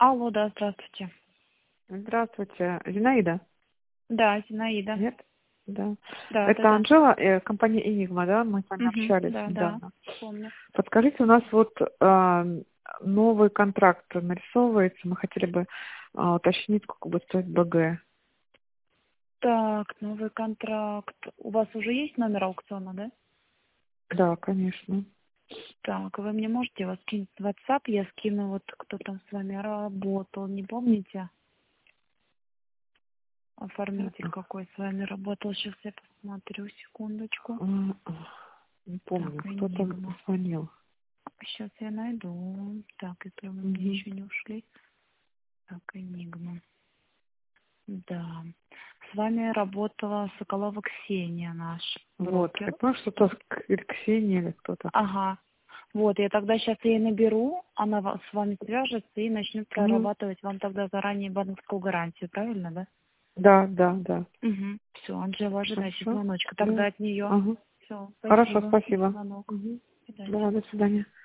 Алло, да, здравствуйте. Здравствуйте. Зинаида? Да, Зинаида. Нет? Да. Да, да, Это да. Анжела, компания Enigma, да? Мы с вами Угу, общались да, да, недавно. помню. Подскажите, у нас вот новый контракт нарисовывается. Мы хотели бы уточнить, сколько будет стоить БГ. Так, новый контракт. У вас уже есть номер аукциона, да? Да, конечно. Так, вы мне можете его скинуть в WhatsApp? Я скину, вот кто там с вами работал, не помните? Оформитель какой с вами работал. Сейчас я посмотрю, секундочку. Не помню, Так, кто там Enigma. звонил. Сейчас я найду. Так, если вы мне Мгм. еще не ушли. Так, Enigma. Да. С вами работала Соколова Ксения, наш Вот. брокер. Я понимаю, что то или Ксения, или кто-то. Ага. Вот, я тогда сейчас ей наберу, она с вами свяжется и начнет Мгм. прорабатывать вам тогда заранее банковскую гарантию, правильно, да? Да, да, да. Угу. Все, Анжела, ожидайте Хорошо. звоночка. Тогда Да. от нее. Ага. Все, Хорошо, спасибо за спасибо. звонок. Мгм. До свидания. Да, до свидания.